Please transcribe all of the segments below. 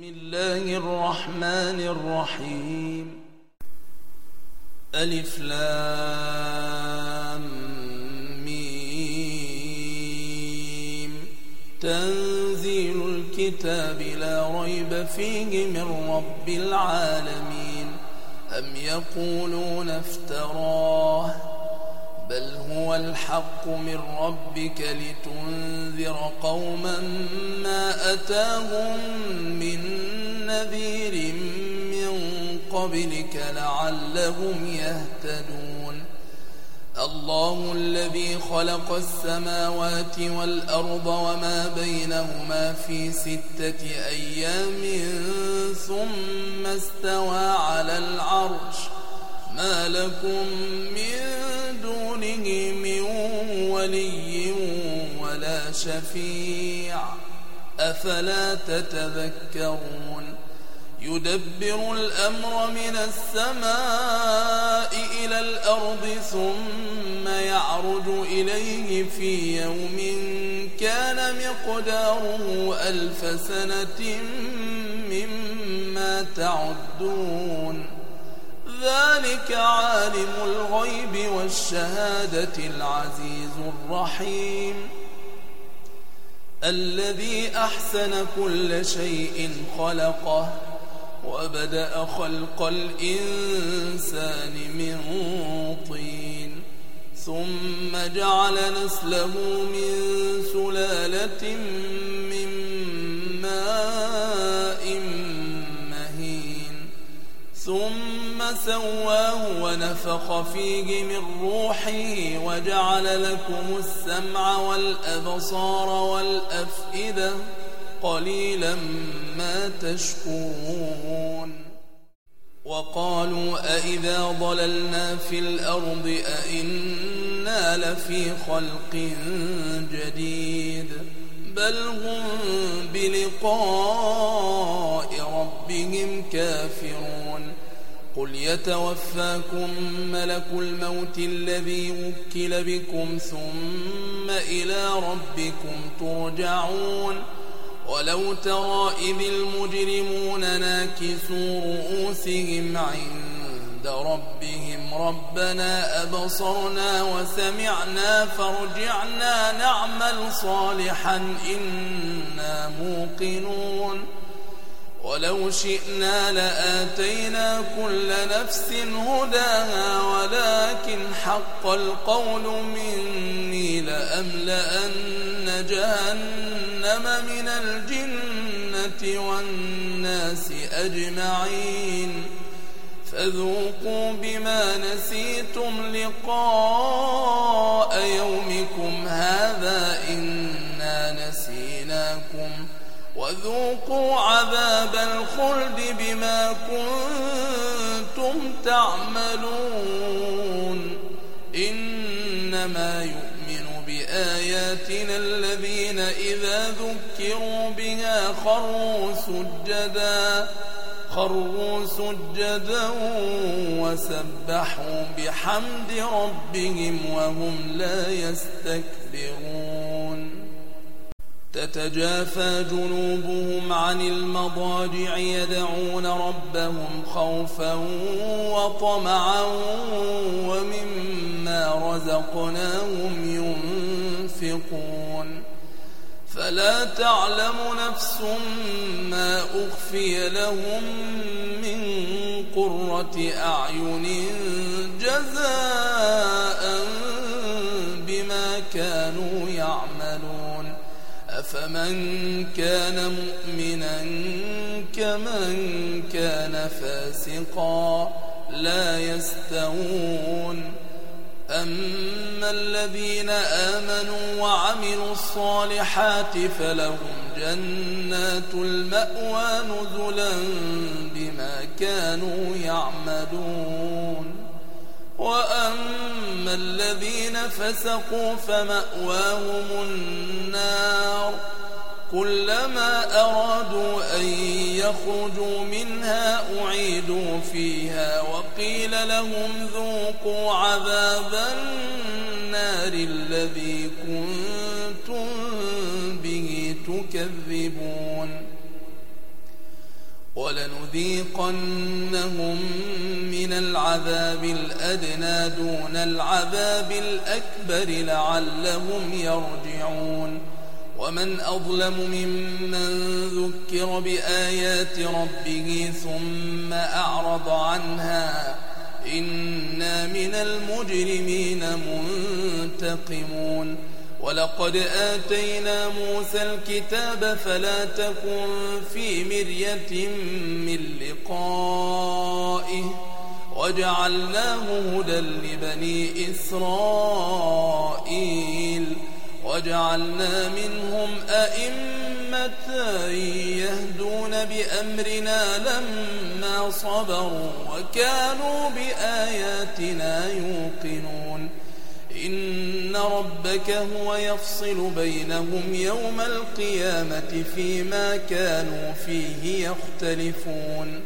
الله الرحمن الرحيم. ألف لام ميم. تنزيل الكتاب لا ريب فيه من رب العالمين. أم يقولون افتراه بل هو الحق من ربك لتنذر قوما ما أتاهم من نذير من قبلك لعلهم يهتدون. الله الذي خلق السماوات والأرض وما بينهما في 6 أيام ثم استوى على العرش ما لكم من دونه من ولي ولا شفيع أفلا تتذكرون. يدبر الأمر من السماء إلى الأرض ثم يعرج إليه في يوم كان مقداره 1000 سنة مما تعدون. ذلك عالم الغيب والشهادة العزيز الرحيم الذي أحسن كل شيء خلقه وبدأ خلق الإنسان من طين ثم جعل نسله من سلالة من ماء مهين ثم سواه ونفخ فيه من روحه وجعل لكم السمع والأبصار والأفئدة قليلا ما تشكرون. وقالوا أإذا ضللنا في الأرض أإنا لفي خلق جديد بل هم بلقاء ربهم كافرون. قل يتوفاكم ملك الموت الذي وكل بكم ثم إلى ربكم ترجعون. ولو ترى إذ المجرمون ناكسوا رؤوسهم عند ربهم ربنا أبصرنا وسمعنا فارجعنا نعمل صالحا إنا موقنون. ولو شئنا لآتينا كل نفس هداها ولكن حق القول مني لأملأن جهنم من الجنة والناس أجمعين. فذوقوا بما نسيتم لقاء يومكم هذا إنا نسيناكم وذوقوا عذاب الخلد بما كنتم تعملون. إنما يؤمن بآياتنا الذين إذا ذكروا بها خروا سجدا وسبحوا بحمد ربهم وهم لا يستكبرون. تتجافى جنوبهم عن المضاجع يدعون ربهم خوفا وطمعا ومما رزقناهم ينفقون. فلا تعلم نفس ما أخفي لهم من قرة أعين جزاء بما كانوا يعملون. أفمن كان مؤمنا كمن كان فاسقا لا يستوون. أما الذين آمنوا وعملوا الصالحات فلهم جنات المأوى نزلا بما كانوا يعملون. وأما الذين فسقوا فمأواهم النار كلما أرادوا أن يخرجوا منها أعيدوا فيها وقيل لهم ذوقوا عذاب النار الذي كنتم به تكذبون. ولنذيقنهم من العذاب الأدنى دون العذاب الأكبر لعلهم يرجعون ومن أظلم ممن ذكر بآيات ربه ثم أعرض عنها إنا من المجرمين منتقمون ولقد آتينا موسى الكتاب فلا تكن في مرية من لقائه وجعلناه هدى لبني إسرائيل وجعلنا منهم أئمة يهدون بأمرنا لما صبروا وكانوا بآياتنا يوقنون إن ربك هو يفصل بينهم يوم القيامة فيما كانوا فيه يختلفون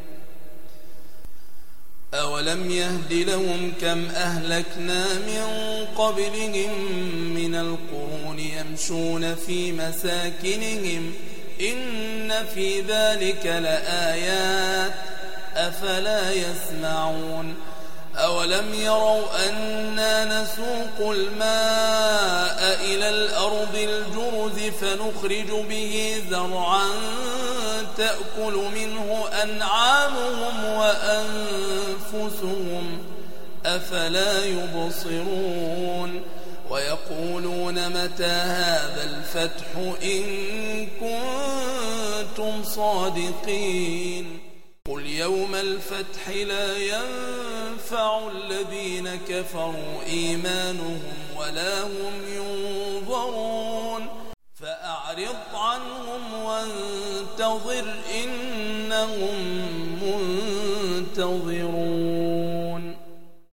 أولم يهد لهم كم أهلكنا من قبلهم من القرون يمشون في مساكنهم إن في ذلك لآيات أفلا يسمعون أولم يروا أنا نسوق الماء إلى الأرض الجرز فنخرج به زرعا تأكل منه أنعامهم وأنفسهم أفلا يبصرون ويقولون متى هذا الفتح إن كنتم صادقين قل يوم الفتح لا ينفع الذين كفروا إيمانهم ولا هم ينظرون فأعرض عنهم وانتظر إنهم منتظرون